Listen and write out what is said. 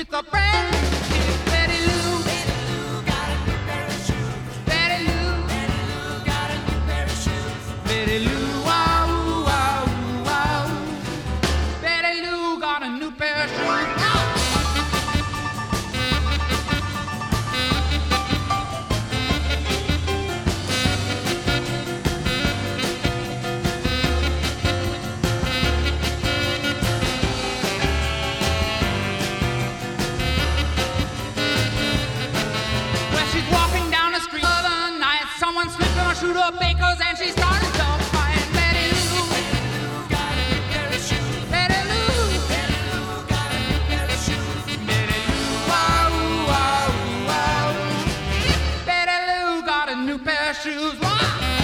with a brand new kid. Betty Lou, got a new pair of shoes. Betty Lou, got a new pair of shoes. Betty Lou, wow, wow, wow. Betty Lou got a new pair of shoes. Someone slipped on a shoe to Baker's and she started to crying. Betty Lou, got a new pair of shoes. Betty Lou, got a new pair of shoes. Betty Lou, wow, wow, wow. Betty Lou got a new pair of shoes. Wow.